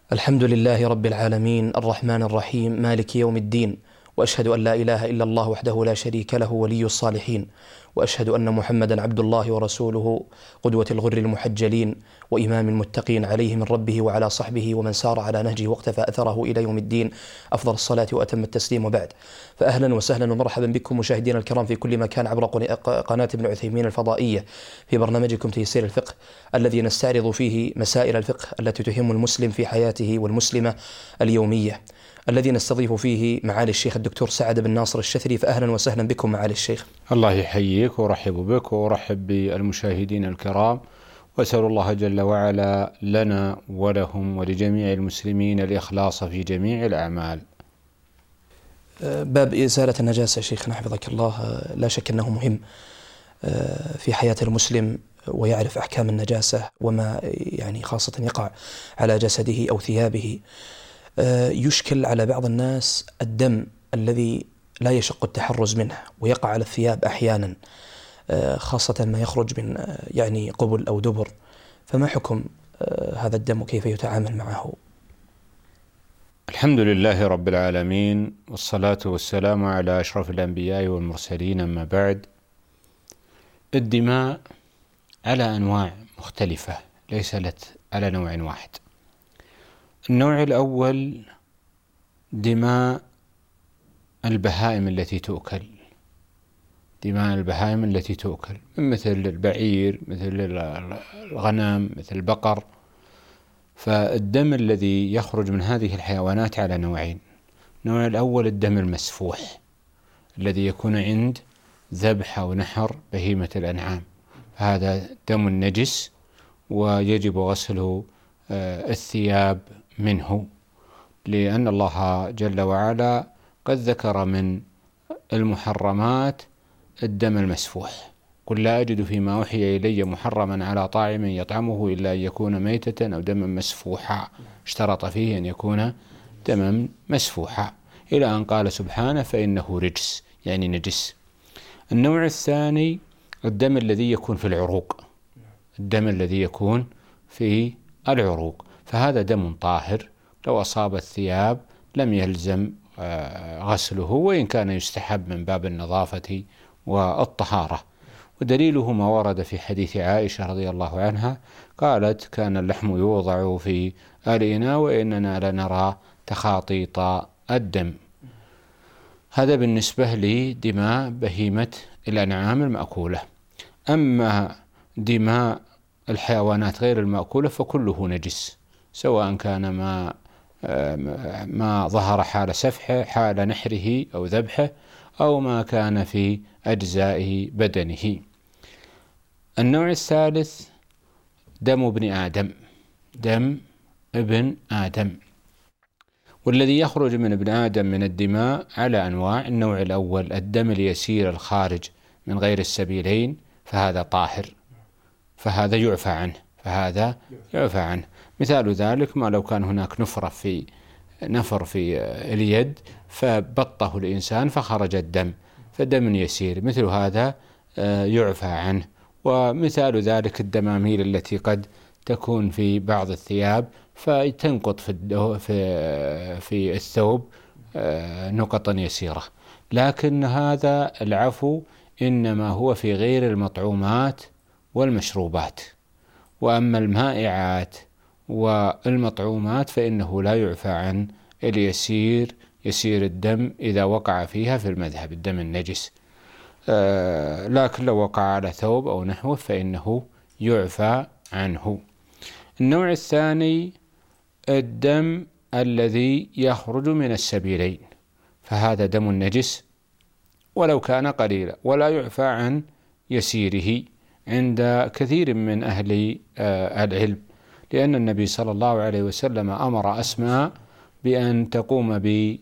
الحمد لله رب العالمين الرحمن الرحيم مالك يوم الدين، وأشهد أن لا إله إلا الله وحده لا شريك له ولي الصالحين، وأشهد أن محمدا عبد الله ورسوله قدوة الغر المحجلين وإمام المتقين، عليه من ربه وعلى صحبه ومن سار على نهجه واقتفى أثره إلى يوم الدين أفضل الصلاة وأتم التسليم، وبعد. فأهلا وسهلا ومرحبا بكم مشاهدينا الكرام في كل مكان عبر قناة ابن عثيمين الفضائية في برنامجكم تيسير الفقه، الذي نستعرض فيه مسائل الفقه التي تهم المسلم في حياته والمسلمة اليومية، الذي نستضيف فيه معالي الشيخ الدكتور سعد بن ناصر الشثري. فأهلا وسهلا بكم معالي الشيخ. الله يحييك ورحب بك ورحب بالمشاهدين الكرام، وأسأل الله جل وعلا لنا ولهم ولجميع المسلمين الإخلاص في جميع الأعمال. باب إزالة النجاسة شيخنا حفظك الله لا شك أنه مهم في حياة المسلم، ويعرف أحكام النجاسة وما يعني خاصة يقع على جسده أو ثيابه. يشكل على بعض الناس الدم الذي لا يشق التحرز منه ويقع على الثياب أحيانا، خاصة ما يخرج من يعني قبل أو دبر، فما حكم هذا الدم وكيف يتعامل معه؟ الحمد لله رب العالمين، والصلاة والسلام على أشرف الأنبياء والمرسلين، أما بعد. الدماء على أنواع مختلفة، ليست على نوع واحد. النوع الأول دماء البهائم التي تؤكل، دماء البهائم التي تؤكل مثل البعير، مثل الغنم، مثل البقر. فالدم الذي يخرج من هذه الحيوانات على نوعين. النوع الأول الدم المسفوح الذي يكون عند ذبح أو نحر بهيمة الأنعام، هذا دم نجس ويجب غسل الثياب منه، لأن الله جل وعلا قد ذكر من المحرمات الدم المسفوح: قل لا أجد فيما أوحي إلي محرما على طاعم يطعمه إلا أن يكون ميتة أو دما مسفوحا. اشترط فيه أن يكون دما مسفوحا إلى أن قال سبحانه: فإنه رجس، يعني نجس. النوع الثاني الدم الذي يكون في العروق، الدم الذي يكون في العروق، فهذا دم طاهر، لو أصاب الثياب لم يلزم غسله، وإن كان يستحب من باب النظافة والطهارة. ودليله ما ورد في حديث عائشة رضي الله عنها، قالت: كان اللحم يوضع في الإناء وإننا لنرى تخاطيط الدم. هذا بالنسبة لدماء بهيمة الأنعام المأكولة. أما دماء الحيوانات غير المأكولة فكله نجس، سواء كان ما ظهر حال سفحه، حال نحره أو ذبحه، أو ما كان في أجزاء بدنه. النوع الثالث دم ابن آدم، دم ابن آدم، والذي يخرج من ابن آدم من الدماء على أنواع. النوع الأول الدم اليسير الخارج من غير السبيلين، فهذا طاهر، فهذا يعفى عنه، فهذا يعفى عنه. مثال ذلك ما لو كان هناك نفر في اليد فبطه الإنسان فخرج الدم، فدم يسير، مثل هذا يعفى عنه. ومثال ذلك الدماميل التي قد تكون في بعض الثياب فتنقط في الثوب نقطا يسيرة، لكن هذا العفو إنما هو في غير المطعومات والمشروبات. وأما المائعات والمطعومات فإنه لا يعفى عن اليسير، يسير الدم إذا وقع فيها في المذهب الدم النجس، لكن لو وقع على ثوب أو نحوه فإنه يعفى عنه. النوع الثاني الدم الذي يخرج من السبيلين، فهذا دم نجس ولو كان قليلا، ولا يعفى عن يسيره عند كثير من أهل العلم، لأن النبي صلى الله عليه وسلم أمر أسماء بأن تقوم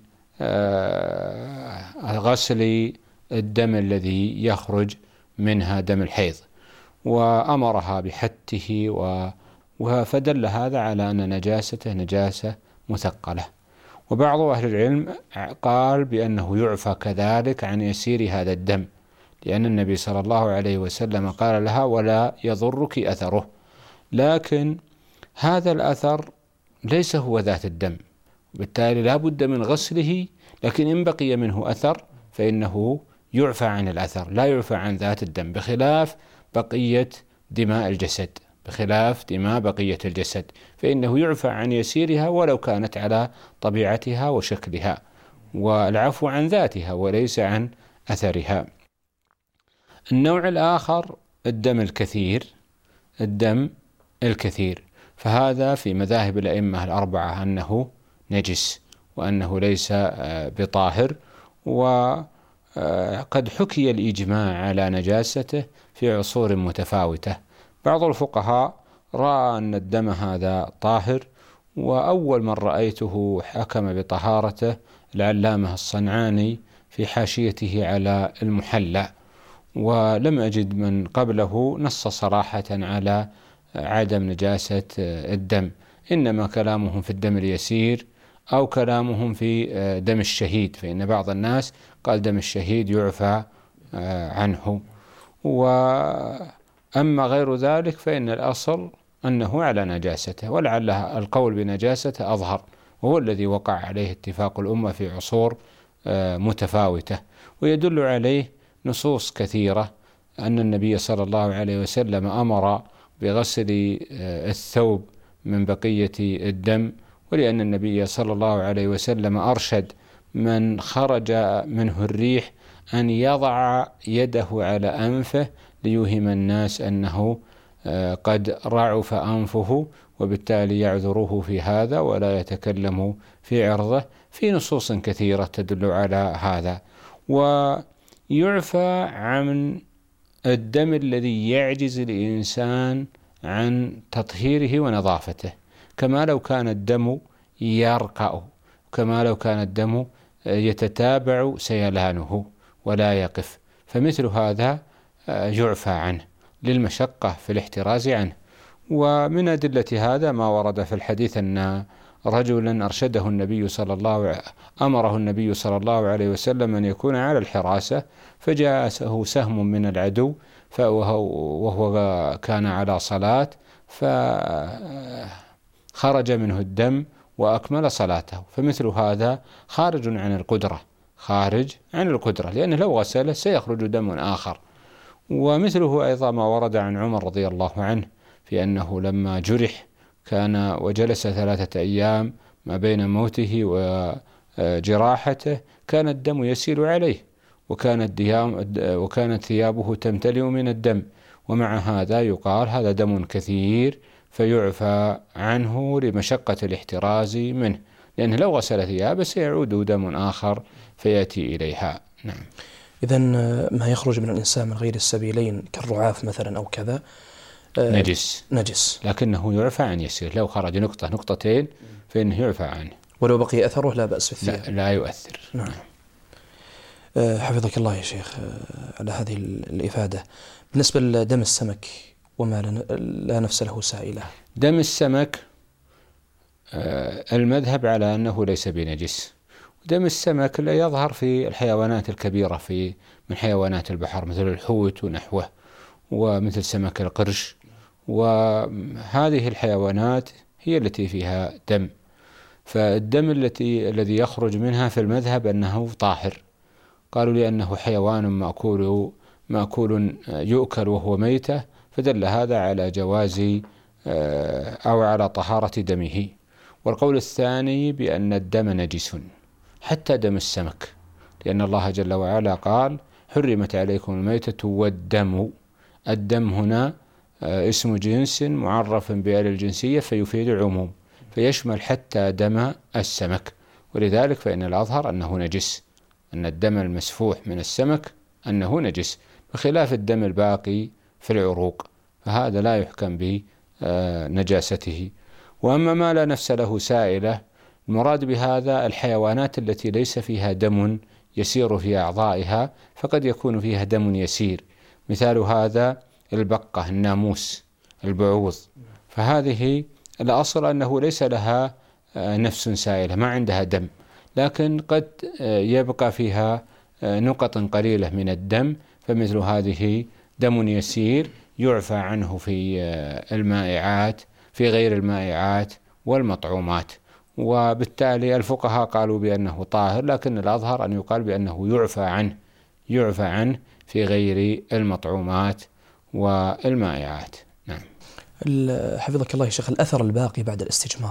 بغسل الدم الذي يخرج منها دم الحيض، وأمرها بحته، فدل هذا على أن نجاسته نجاسة مثقلة. وبعض أهل العلم قال بأنه يعفى كذلك عن يسير هذا الدم، لأن النبي صلى الله عليه وسلم قال لها: ولا يضرك أثره. لكن هذا الأثر ليس هو ذات الدم، وبالتالي لا بد من غسله، لكن إن بقي منه أثر فإنه يعفى عن الأثر، لا يعفى عن ذات الدم، بخلاف بقية دماء الجسد، بخلاف دماء بقية الجسد فإنه يعفى عن يسيرها ولو كانت على طبيعتها وشكلها، والعفو عن ذاتها وليس عن أثرها. النوع الآخر الدم الكثير، فهذا في مذاهب الأئمة الأربعة أنه نجس وأنه ليس بطاهر، وقد حكي الإجماع على نجاسته في عصور متفاوتة. بعض الفقهاء رأى أن الدم هذا طاهر، وأول من رأيته حكم بطهارته العلامة الصنعاني في حاشيته على المحلى، ولم أجد من قبله نص صراحة على عدم نجاسة الدم، إنما كلامهم في الدم اليسير أو كلامهم في دم الشهيد، فإن بعض الناس قال دم الشهيد يعفى عنه، وأما غير ذلك فإن الأصل أنه على نجاسته، ولعل القول بنجاسته أظهر، وهو الذي وقع عليه اتفاق الأمة في عصور متفاوتة، ويدل عليه نصوص كثيرة أن النبي صلى الله عليه وسلم أمر بغسل الثوب من بقية الدم، ولأن النبي صلى الله عليه وسلم أرشد من خرج منه الريح أن يضع يده على أنفه ليوهم الناس أنه قد رعف أنفه، وبالتالي يعذره في هذا ولا يتكلم في عرضه، في نصوص كثيرة تدل على هذا. ويعفى عن الدم الذي يعجز الإنسان عن تطهيره ونظافته، كما لو كان الدم يرقع، كما لو كان الدم يتتابع سيلانه ولا يقف، فمثل هذا يعفى عنه للمشقة في الاحتراز عنه. ومن أدلة هذا ما ورد في الحديث أن رجلا أمره النبي صلى الله عليه وسلم أن يكون على الحراسة، فجاءه سهم من العدو وهو كان على صلاة، فخرج منه الدم وأكمل صلاته، فمثل هذا خارج عن القدرة، لأنه لو غسله سيخرج دم آخر. ومثله أيضا ما ورد عن عمر رضي الله عنه في أنه لما جرح كان وجلس 3 أيام ما بين موته وجراحته كان الدم يسيل عليه، وكانت ثيابه تمتلئ من الدم، ومع هذا يقال هذا دم كثير فيعفى عنه لمشقة الاحتراز منه، لأنه لو غسل ثيابه سيعود دم آخر فيأتي إليها. نعم. إذن ما يخرج من الإنسان من غير السبيلين كالرعاف مثلا أو كذا نجس، لكنه يعفى عن يسير، لو خرج نقطة نقطتين فإنه يعفى عنه، ولو بقي أثره لا بأس في الثياب، لا يؤثر. نعم. حفظك الله يا شيخ على هذه الإفادة. بالنسبة لدم السمك وما لا نفس له سائلة، دم السمك المذهب على أنه ليس بنجس، دم السمك لا يظهر في الحيوانات الكبيرة من حيوانات البحر مثل الحوت ونحوه، ومثل سمك القرش، وهذه الحيوانات هي التي فيها دم، فالدم الذي يخرج منها في المذهب أنه طاهر، قالوا لأنه حيوان مأكول يؤكل وهو ميتة، فدل هذا على جواز أو على طهارة دمه. والقول الثاني بأن الدم نجس حتى دم السمك، لأن الله جل وعلا قال حرمت عليكم الميتة والدم، الدم هنا اسم جنس معرف بآل الجنسية فيفيد العموم، فيشمل حتى دم السمك، ولذلك فإن الأظهر أنه نجس، أن الدم المسفوح من السمك أنه نجس، بخلاف الدم الباقي في العروق فهذا لا يحكم بنجاسته. وأما ما لا نفس له سائلة، المراد بهذا الحيوانات التي ليس فيها دم يسير في أعضائها، فقد يكون فيها دم يسير، مثال هذا البقة، الناموس، البعوض، فهذه الأصل أنه ليس لها نفس سائلة، ما عندها دم، لكن قد يبقى فيها نقط قليلة من الدم، فمثل هذه دم يسير يعفى عنه في المائعات، في غير المائعات والمطعومات. وبالتالي الفقهاء قالوا بأنه طاهر، لكن الأظهر أن يقال بأنه يعفى عنه في غير المطعومات والمائعات. نعم. حفظك الله يا شيخ، الأثر الباقي بعد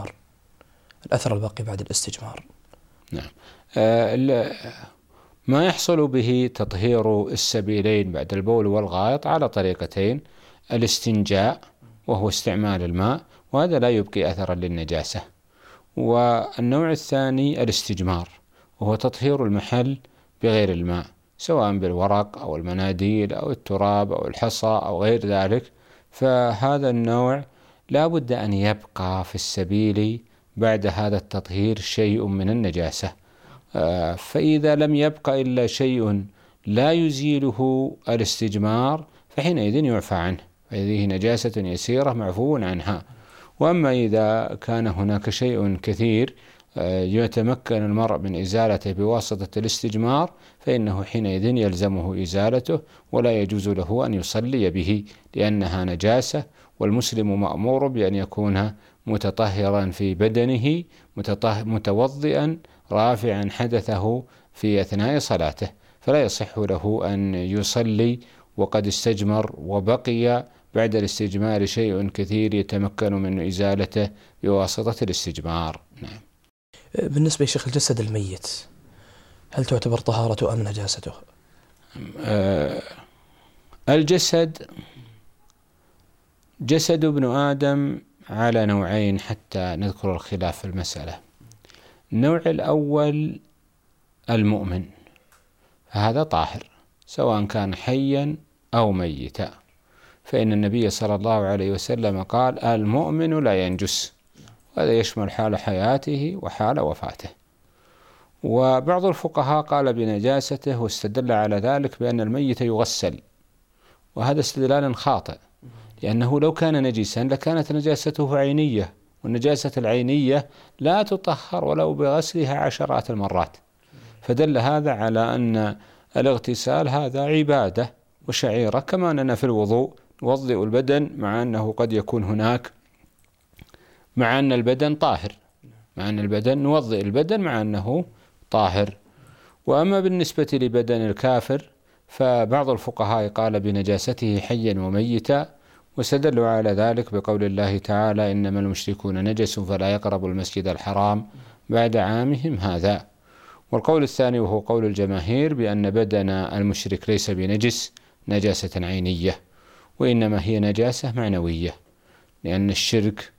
الاستجمار. نعم. ما يحصل به تطهير السبيلين بعد البول والغائط على طريقتين: الاستنجاء وهو استعمال الماء، وهذا لا يبقي أثرا للنجاسة. والنوع الثاني الاستجمار، وهو تطهير المحل بغير الماء، سواء بالورق أو المناديل أو التراب أو الحصى أو غير ذلك. فهذا النوع لا بد أن يبقى في السبيل بعد هذا التطهير شيء من النجاسة. فإذا لم يبقى إلا شيء لا يزيله الاستجمار فحينئذ يعفى عنه، هذه نجاسة يسيرة معفو عنها. وأما إذا كان هناك شيء كثير يتمكن المرء من إزالته بواسطة الاستجمار فإنه حينئذ يلزمه إزالته، ولا يجوز له أن يصلي به لأنها نجاسة. والمسلم مأمور بأن يكون متطهرا في بدنه، متوضئا، رافعا حدثه في أثناء صلاته، فلا يصح له أن يصلي وقد استجمر وبقي بعد الاستجمار شيء كثير يتمكن من إزالته بواسطة الاستجمار. نعم. بالنسبة لشيخ الجسد الميت، هل تعتبر طهارته أم نجاسته؟ جسد ابن آدم على نوعين حتى نذكر الخلاف في المسألة. النوع الأول المؤمن، هذا طاهر سواء كان حيا أو ميتا، فإن النبي صلى الله عليه وسلم قال: المؤمن لا ينجس، وهذا يشمل حال حياته وحال وفاته. وبعض الفقهاء قال بنجاسته واستدل على ذلك بأن الميت يغسل، وهذا استدلال خاطئ، لأنه لو كان نجسا لكانت نجاسته عينية، والنجاسة العينية لا تطهر ولو بغسلها عشرات المرات. فدل هذا على أن الاغتسال هذا عبادة وشعيرة، كما أننا في الوضوء نوضئ البدن مع أنه قد يكون هناك، مع أن البدن طاهر، مع أن البدن نوضئ البدن مع أنه طاهر. وأما بالنسبة لبدن الكافر فبعض الفقهاء قال بنجاسته حيا وميتا، واستدلوا على ذلك بقول الله تعالى: إنما المشركون نجس فلا يقربوا المسجد الحرام بعد عامهم هذا. والقول الثاني وهو قول الجماهير بأن بدن المشرك ليس بنجس نجاسة عينية، وإنما هي نجاسة معنوية، لأن الشرك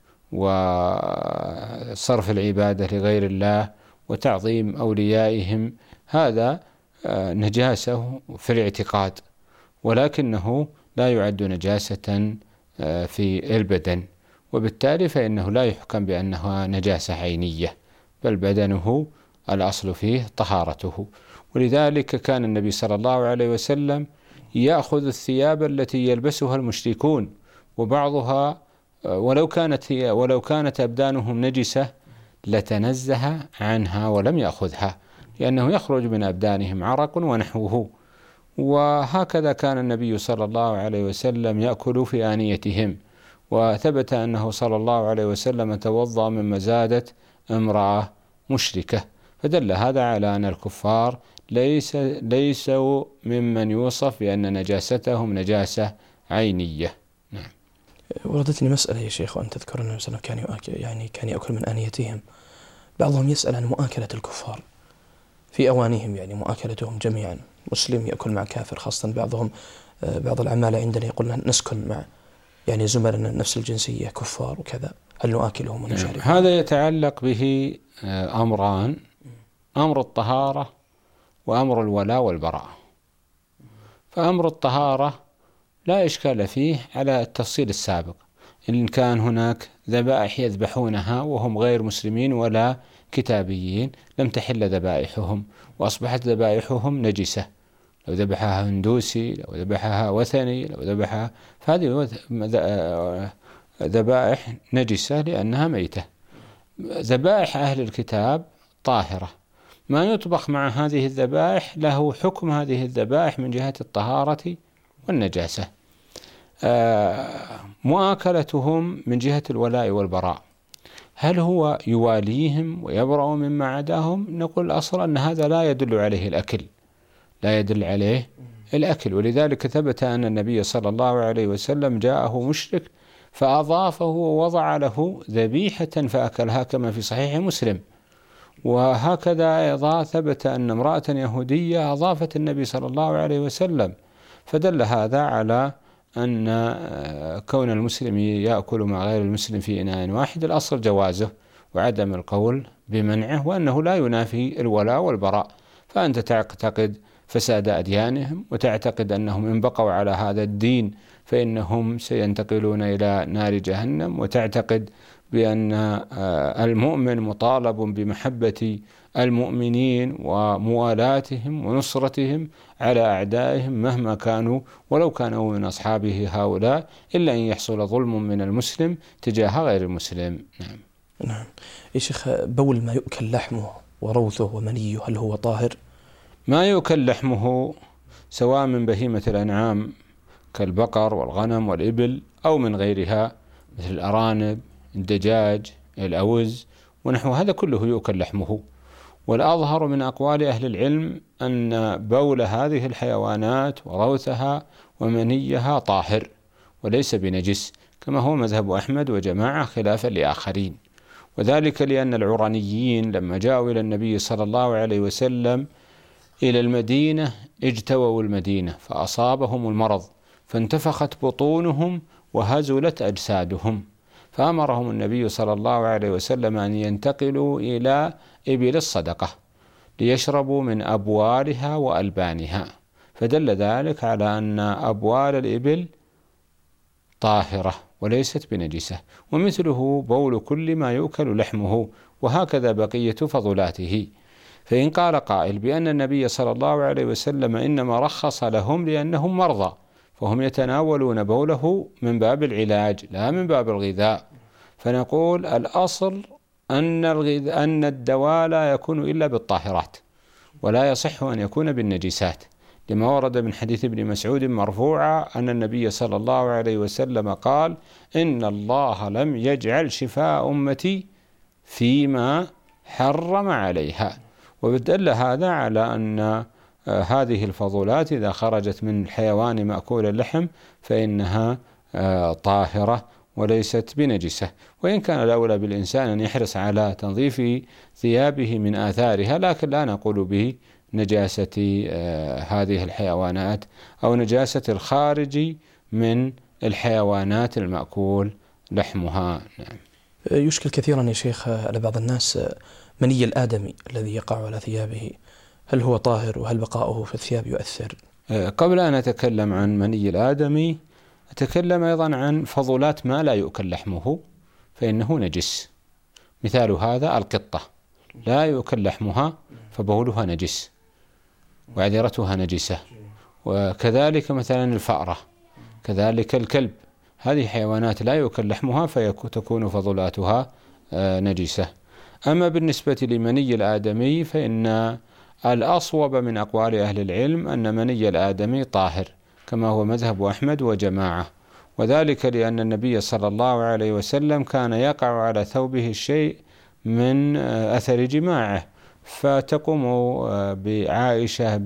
وصرف العبادة لغير الله وتعظيم أوليائهم هذا نجاسة في الاعتقاد، ولكنه لا يعد نجاسة في البدن، وبالتالي فإنه لا يحكم بأنها نجاسة عينية، بل بدنه الأصل فيه طهارته. ولذلك كان النبي صلى الله عليه وسلم يأخذ الثياب التي يلبسها المشركون، وبعضها ولو كانت أبدانهم نجسة لتنزه عنها ولم يأخذها، لأنه يخرج من أبدانهم عرق ونحوه. وهكذا كان النبي صلى الله عليه وسلم يأكل في آنيتهم، وثبت أنه صلى الله عليه وسلم توضأ من مزادة امرأة مشركة، فدل هذا على أن الكفار ليسوا ممن يوصف بأن نجاستهم نجاسة عينية. نعم. وردتني مسألة يا شيخ، وأن تذكر أنه كان يأكل من آنيتهم. بعضهم يسأل عن مؤاكلة الكفار في أوانيهم، يعني مؤاكلتهم جميعا، مسلم يأكل مع كافر، خاصة بعض العمالة عندنا يقولون نسكن مع يعني زملائنا نفس الجنسية كفار وكذا، هل نؤاكلهم ونشاركهم؟ هذا يتعلق به أمران: أمر الطهارة وأمر الولاء والبراء. فأمر الطهارة لا إشكال فيه على التفصيل السابق، إن كان هناك ذبائح يذبحونها وهم غير مسلمين ولا كتابيين لم تحل ذبائحهم، وأصبحت ذبائحهم نجسة، لو ذبحها هندوسي، لو ذبحها وثني، لو ذبحها، فهذه ذبائح نجسة لأنها ميتة. ذبائح أهل الكتاب طاهرة، ما يطبخ مع هذه الذبائح له حكم هذه الذبائح من جهة الطهارة والنجاسة. مؤاكلتهم من جهة الولاء والبراء، هل هو يواليهم ويبرأ مما عداهم؟ نقول الأصل أن هذا لا يدل عليه الأكل، لا يدل عليه الأكل. ولذلك ثبت أن النبي صلى الله عليه وسلم جاءه مشرك فأضافه ووضع له ذبيحة فأكلها كما في صحيح مسلم. وهكذا أيضا ثبت أن امرأة يهودية أضافت النبي صلى الله عليه وسلم، فدل هذا على أن كون المسلم يأكل مع غير المسلم في إناء واحد الأصل جوازه وعدم القول بمنعه، وأنه لا ينافي الولاء والبراء. فأنت تعتقد فساد أديانهم، وتعتقد أنهم إن بقوا على هذا الدين فإنهم سينتقلون إلى نار جهنم، وتعتقد بأن المؤمن مطالب بمحبة المؤمنين وموالاتهم ونصرتهم على أعدائهم مهما كانوا ولو كانوا من أصحابه هؤلاء، إلا أن يحصل ظلم من المسلم تجاه غير المسلم. نعم. نعم يا شيخ، بول ما يؤكل لحمه وروثه ومنيه هل هو طاهر؟ ما يؤكل لحمه سواء من بهيمة الأنعام كالبقر والغنم والإبل أو من غيرها مثل الأرانب، الدجاج، الأوز ونحو هذا كله يؤكل لحمه. والأظهر من أقوال أهل العلم أن بول هذه الحيوانات وروثها ومنيها طاهر وليس بنجس، كما هو مذهب أحمد وجماعة خلافا لآخرين. وذلك لأن العرنيين لما جاءوا إلى النبي صلى الله عليه وسلم إلى المدينة اجتووا المدينة فأصابهم المرض فانتفخت بطونهم وهزلت أجسادهم، فأمرهم النبي صلى الله عليه وسلم أن ينتقلوا إلى إبل الصدقة ليشربوا من أبوالها وألبانها، فدل ذلك على أن أبوال الإبل طاهرة وليست بنجسة. ومثله بول كل ما يؤكل لحمه، وهكذا بقية فضلاته. فإن قال قائل بأن النبي صلى الله عليه وسلم إنما رخص لهم لأنهم مرضى فهم يتناولون بوله من باب العلاج لا من باب الغذاء، فنقول الأصل أن الدواء لا يكون إلا بالطاهرات ولا يصح أن يكون بالنجسات، لما ورد من حديث ابن مسعود مرفوعا أن النبي صلى الله عليه وسلم قال: إن الله لم يجعل شفاء أمتي فيما حرم عليها. وبدل هذا على أن هذه الفضولات إذا خرجت من الحيوان مأكول اللحم فإنها طاهرة وليست بنجسة. وإن كان الأولى بالإنسان أن يحرص على تنظيف ثيابه من آثارها، لكن لا نقول به نجاسة هذه الحيوانات أو نجاسة الخارج من الحيوانات المأكول لحمها. نعم. يشكل كثيرا يا شيخ على بعض الناس مني الآدمي الذي يقع على ثيابه، هل هو طاهر وهل بقاؤه في الثياب يؤثر؟ قبل أن أتكلم عن مني الآدمي أتكلم أيضا عن فضلات ما لا يؤكل لحمه فإنه نجس. مثال هذا القطة لا يؤكل لحمها فبولها نجس وعذرتها نجسة، وكذلك مثلا الفأرة، كذلك الكلب، هذه حيوانات لا يؤكل لحمها فتكون فضلاتها نجسة. أما بالنسبة لمني الآدمي فإن الأصوب من أقوال أهل العلم أن مني الآدمي طاهر، كما هو مذهب أحمد وجماعة، وذلك لأن النبي صلى الله عليه وسلم كان يقع على ثوبه الشيء من أثر جماعه، فتقوم بعائشة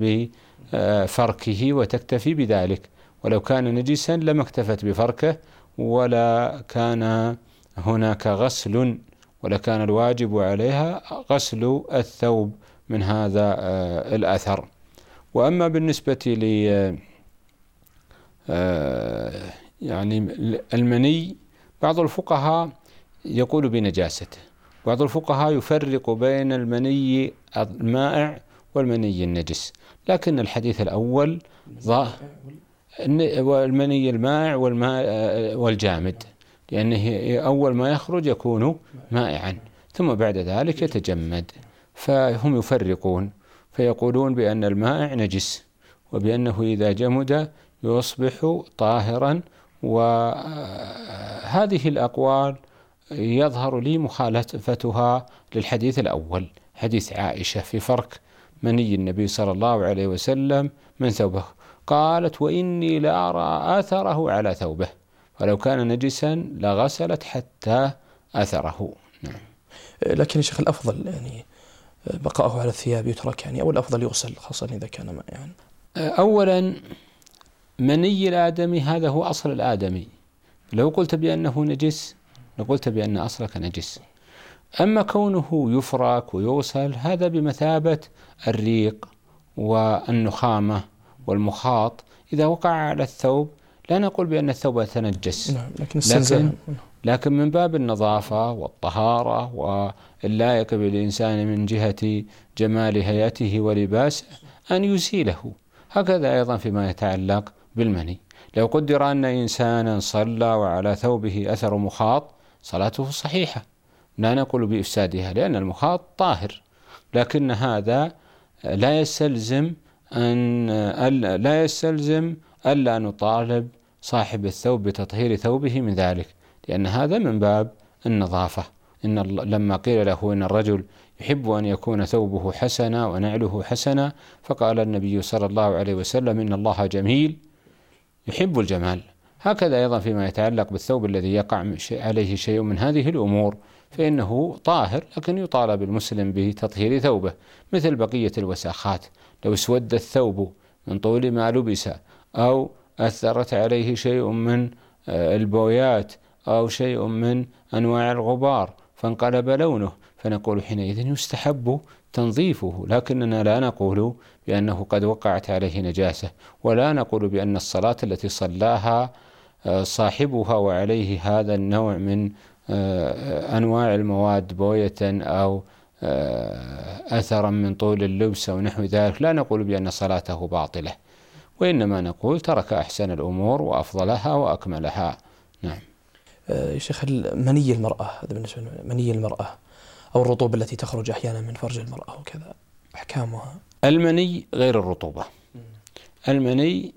بفركه وتكتفي بذلك، ولو كان نجسا لما اكتفت بفركه ولا كان هناك غسل، ولا كان الواجب عليها غسل الثوب من هذا الأثر. وأما بالنسبة يعني المني، بعض الفقهاء يقول بنجاسته، بعض الفقهاء يفرق بين المني المائع والمني النجس، لكن الحديث الأول والمني المائع والجامد، لأنه أول ما يخرج يكون مائعا ثم بعد ذلك يتجمد، فهم يفرقون فيقولون بأن المائع نجس وبأنه إذا جمد يصبح طاهرا. وهذه الأقوال يظهر لي مخالفتها للحديث الأول، حديث عائشة في فرق مني النبي صلى الله عليه وسلم من ثوبه، قالت: وإني لأرى أثره على ثوبه، ولو كان نجسا لغسلت حتى أثره. نعم. لكن يا شيخ الأفضل يعني بقاؤه على الثياب يترك يعني، أو الأفضل يغسل خاصة إذا كان ماء يعني؟ أولا مني الآدمي هذا هو أصل الآدمي، لو قلت بأنه نجس لقلت بأن أصلك نجس. أما كونه يفرك ويغسل هذا بمثابة الريق والنخامة والمخاط، إذا وقع على الثوب لا نقول بأن الثوب يتنجس، لكن من باب النظافة والطهارة واللائق بالإنسان من جهة جمال هيئته ولباسه أن يزيله. هكذا أيضا فيما يتعلق بالمني، لو قدر أن إنسانا صلى وعلى ثوبه أثر مخاط صلاته صحيحة، لا نقول بإفسادها لأن المخاط طاهر، لكن هذا لا يستلزم ألا نطالب صاحب الثوب بتطهير ثوبه من ذلك، لأن هذا من باب النظافة. لما قيل له إن الرجل يحب أن يكون ثوبه حسنا ونعله حسنا، فقال النبي صلى الله عليه وسلم إن الله جميل يحب الجمال. هكذا أيضا فيما يتعلق بالثوب الذي يقع عليه شيء من هذه الأمور فإنه طاهر، لكن يطالب المسلم بتطهير ثوبه، مثل بقية الوساخات. لو اسود الثوب من طول ما لبس، أو أثرت عليه شيء من البويات أو شيء من أنواع الغبار فانقلب لونه، فنقول حينئذ يستحب تنظيفه، لكننا لا نقول بأنه قد وقعت عليه نجاسة، ولا نقول بأن الصلاة التي صلاها صاحبها وعليه هذا النوع من أنواع المواد بوية أو أثرا من طول اللبس أو نحو ذلك، لا نقول بأن صلاته باطلة، وإنما نقول ترك أحسن الأمور وأفضلها وأكملها. نعم. يا شيخ مني المرأة، هذا بالنسبة لمني المرأة أو الرطوبة التي تخرج أحيانا من فرج المرأة وكذا، أحكامها؟ المني غير الرطوبة. المني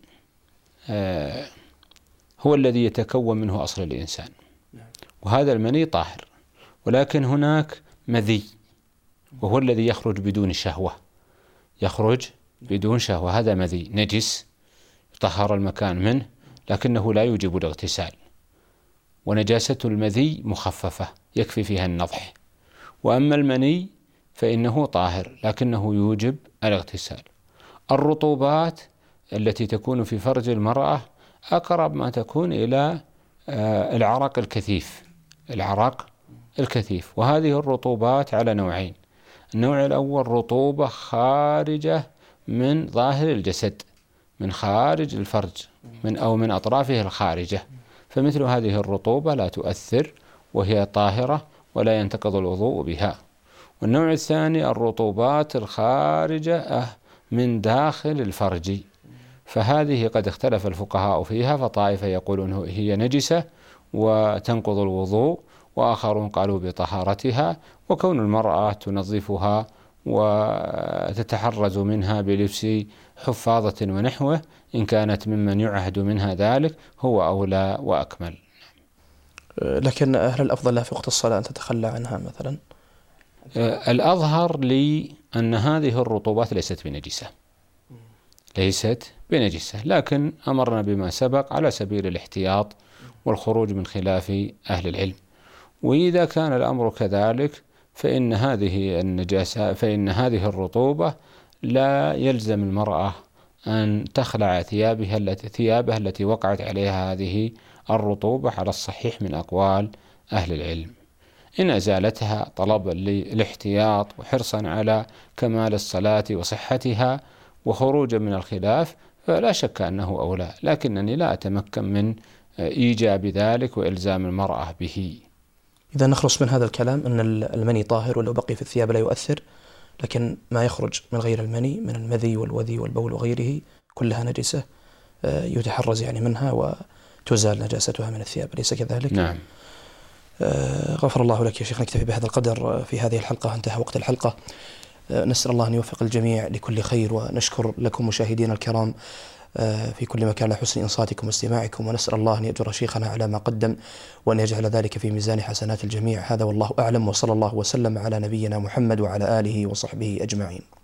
هو الذي يتكون منه أصل الإنسان، وهذا المني طاهر، ولكن هناك مذي وهو الذي يخرج بدون شهوة، يخرج بدون شهوة، هذا مذي نجس يطهر المكان منه لكنه لا يوجب الاغتسال، ونجاسة المذي مخففة يكفي فيها النضح. وأما المني فإنه طاهر لكنه يوجب الاغتسال. الرطوبات التي تكون في فرج المرأة أقرب ما تكون إلى العرق الكثيف، وهذه الرطوبات على نوعين. النوع الأول رطوبة خارجة من ظاهر الجسد، من خارج الفرج من أطرافه الخارجة، فمثل هذه الرطوبة لا تؤثر وهي طاهرة ولا ينتقض الوضوء بها. والنوع الثاني الرطوبات الخارجة من داخل الفرج، فهذه قد اختلف الفقهاء فيها، فطائفة يقولون هي نجسة وتنقض الوضوء، وآخرون قالوا بطهارتها، وكون المرأة تنظفها وتتحرز منها بلبس حفاظة ونحوه إن كانت ممن يعهد منها ذلك هو أولى وأكمل. لكن هل الأفضل لها في وقت الصلاة أن تتخلى عنها مثلا؟ الأظهر لي أن هذه الرطوبات ليست بنجسة، لكن أمرنا بما سبق على سبيل الاحتياط والخروج من خلاف أهل العلم. وإذا كان الأمر كذلك فإن هذه الرطوبة لا يلزم المرأة أن تخلع ثيابها التي وقعت عليها هذه الرطوبة على الصحيح من أقوال أهل العلم. إن أزالتها طلبا للاحتياط وحرصا على كمال الصلاة وصحتها وخروجا من الخلاف فلا شك أنه أولى، لكنني لا أتمكن من إيجاب ذلك وإلزام المرأة به. إذا نخلص من هذا الكلام أن المني طاهر ولو بقي في الثياب لا يؤثر، لكن ما يخرج من غير المني من المذي والوذي والبول وغيره كلها نجسة يتحرز يعني منها وتزال نجاستها من الثياب، أليس كذلك؟ نعم. غفر الله لك يا شيخ. نكتفي بهذا القدر في هذه الحلقة، انتهى وقت الحلقة. نسأل الله أن يوفق الجميع لكل خير، ونشكر لكم مشاهدينا الكرام في كل مكان على حسن إنصاتكم واستماعكم، ونسأل الله أن يأجر شيخنا على ما قدم وأن يجعل ذلك في ميزان حسنات الجميع. هذا والله أعلم، وصلى الله وسلم على نبينا محمد وعلى آله وصحبه أجمعين.